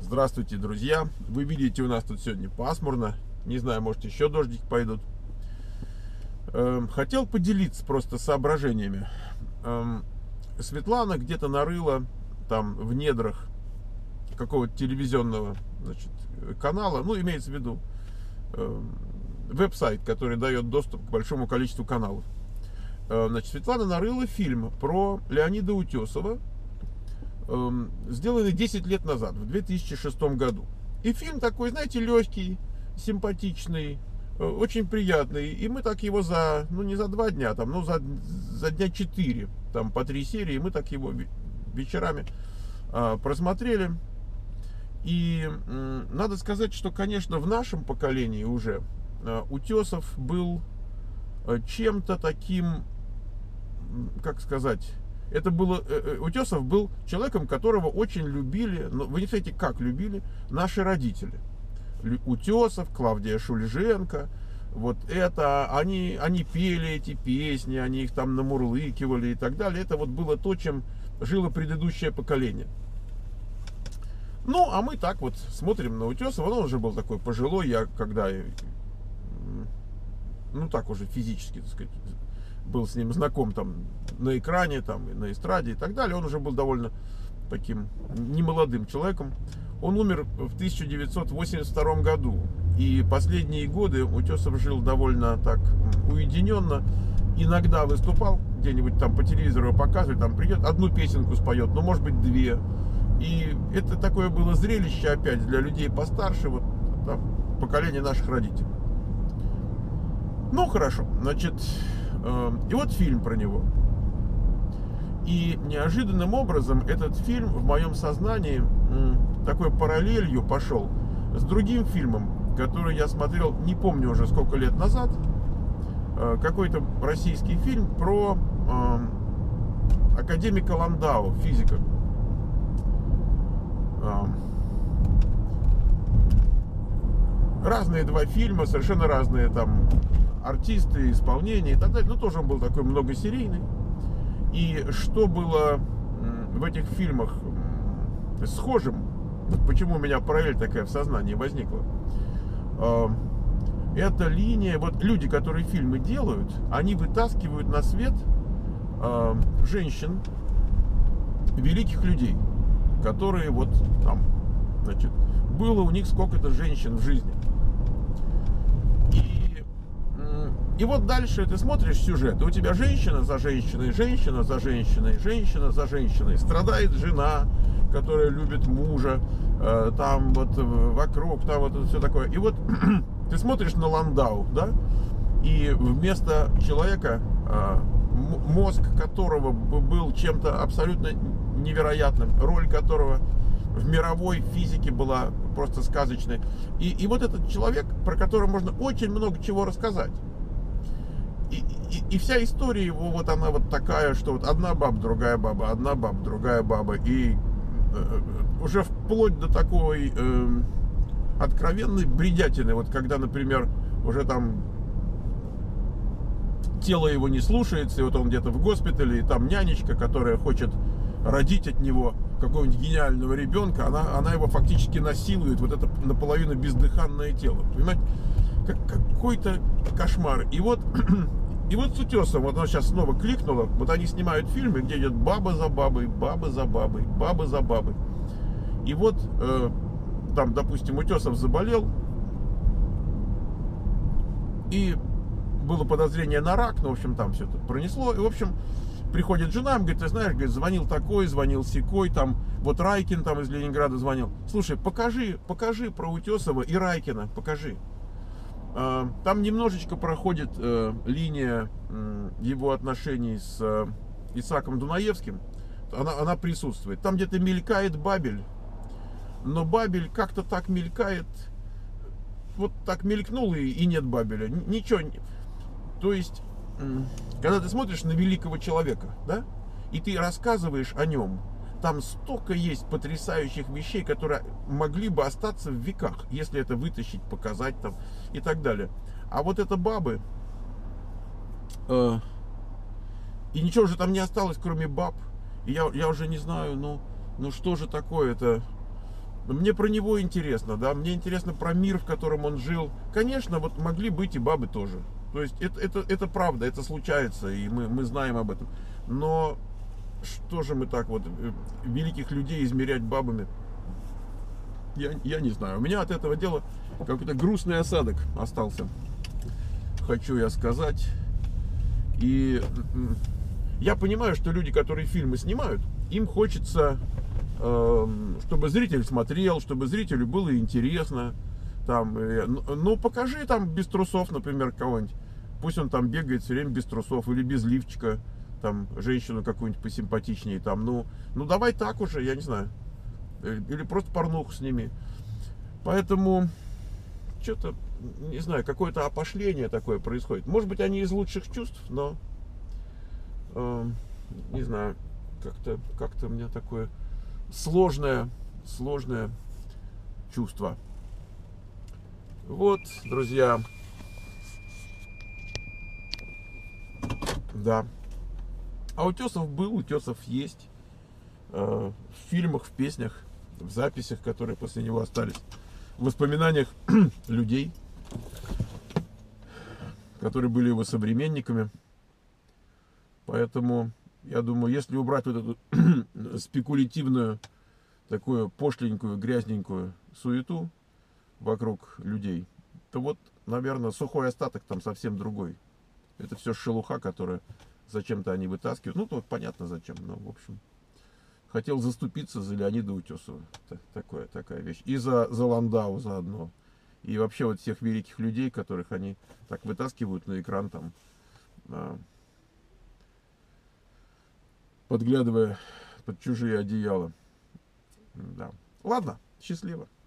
Здравствуйте, друзья! Вы видите, у нас тут сегодня пасмурно. Не знаю, может, еще дождик пойдут. Хотел поделиться просто соображениями. Светлана где-то нарыла там в недрах какого-то телевизионного, значит, канала, ну, имеется в виду веб-сайт, который дает доступ к большому количеству каналов. Значит, Светлана нарыла фильм про Леонида Утесова, сделанный 10 лет назад, в 2006 году. И фильм такой, знаете, легкий, симпатичный, очень приятный. И мы так его за, ну не за 2 дня, там, ну за дня 4, там по 3 серии, мы так его вечерами просмотрели. И надо сказать, что, конечно, в нашем поколении уже Утесов был чем-то таким, как сказать, это было, Утесов был человеком, которого очень любили, но вы не знаете, как любили наши родители. Утесов, Клавдия Шульженко, вот это, они пели эти песни, они их там намурлыкивали и так далее. Это вот было то, чем жило предыдущее поколение. Ну, а мы так вот смотрим на Утесова, он уже был такой пожилой, я когда, ну так уже физически, так сказать, был с ним знаком там на экране, там и на эстраде и так далее, он уже был довольно таким немолодым человеком. Он умер в 1982 году, и последние годы Утесов жил довольно так уединенно, иногда выступал где-нибудь там по телевизору, показывали, там придет, одну песенку споет, ну может быть 2, и это такое было зрелище опять для людей постарше, вот там, поколение наших родителей. Ну хорошо, значит, и вот фильм про него. И неожиданным образом этот фильм в моем сознании такой параллелью пошел с другим фильмом, который я смотрел, не помню уже сколько лет назад, какой-то российский фильм про академика Ландау, физика. Разные 2 фильма, совершенно разные там артисты, исполнения и так далее. Ну, тоже он был такой многосерийный. И что было в этих фильмах схожим, почему у меня параллель такая в сознании возникла, это линия, вот люди, которые фильмы делают, они вытаскивают на свет женщин, великих людей, которые вот там, значит, было у них сколько-то женщин в жизни. И вот дальше ты смотришь сюжет, и у тебя женщина за женщиной, женщина за женщиной, женщина за женщиной. Страдает жена, которая любит мужа, там вот вокруг, там вот все такое. И вот ты смотришь на Ландау, да, и вместо человека, мозг которого был чем-то абсолютно невероятным, роль которого в мировой физике была просто сказочной. И вот этот человек, про которого можно очень много чего рассказать. И вся история его, вот она вот такая, что вот одна баба, другая баба, одна баба, другая баба. И уже вплоть до такой откровенной бредятины. Вот когда, например, уже там тело его не слушается, и вот он где-то в госпитале, и там нянечка, которая хочет родить от него какого-нибудь гениального ребенка, она его фактически насилует, вот это наполовину бездыханное тело. Понимаете? Какой-то кошмар. И вот с Утесовым, вот она сейчас снова кликнула, вот они снимают фильмы, где идет баба за бабой, баба за бабой, баба за бабой. И вот там, допустим, Утесов заболел, и было подозрение на рак, ну, в общем, там все это пронесло, и, в общем, приходит жена, говорит, ты знаешь, говорит, звонил такой, звонил сякой, там, вот Райкин там из Ленинграда звонил. Слушай, покажи про Утесова и Райкина, покажи. Там немножечко проходит линия его отношений с Исааком Дунаевским. Она присутствует. Там где-то мелькает Бабель. Но Бабель как-то так мелькает. Вот так мелькнул и нет Бабеля. Ничего. То есть, когда ты смотришь на великого человека, да, и ты рассказываешь о нем, там столько есть потрясающих вещей, которые могли бы остаться в веках, если это вытащить, показать там и так далее. А вот это бабы, и ничего же там не осталось, кроме баб. И я уже не знаю, ну что же такое это. Мне про него интересно, да, мне интересно про мир, в котором он жил. Конечно, вот могли быть и бабы тоже. То есть это правда, это случается, и мы знаем об этом. Но что же мы так вот великих людей измерять бабами? Я не знаю. У меня от этого дела какой-то грустный осадок остался, хочу я сказать. И я понимаю, что люди, которые фильмы снимают, им хочется, чтобы зритель смотрел, чтобы зрителю было интересно. Там, ну, покажи там без трусов, например, кого-нибудь. Пусть он там бегает все время без трусов или без лифчика. Там женщину какую-нибудь посимпатичнее. Там, ну давай так уже, я не знаю. Или просто порнуху сними. Поэтому что-то, не знаю, какое-то опошление такое происходит. Может быть, они из лучших чувств, но не знаю, как-то у меня такое сложное чувство. Вот, друзья. Да. А Утесов был, Утесов есть. В фильмах, в песнях, в записях, которые после него остались. В воспоминаниях людей, которые были его современниками. Поэтому, я думаю, если убрать вот эту спекулятивную, такую пошленькую, грязненькую суету вокруг людей, то вот, наверное, сухой остаток там совсем другой. Это все шелуха, которая зачем-то они вытаскивают. Ну, то понятно зачем, но, в общем, хотел заступиться за Леонида Утесова. Такая вещь. И за Ландау заодно. И вообще вот всех великих людей, которых они так вытаскивают на экран, там, подглядывая под чужие одеяла. Да. Ладно, счастливо.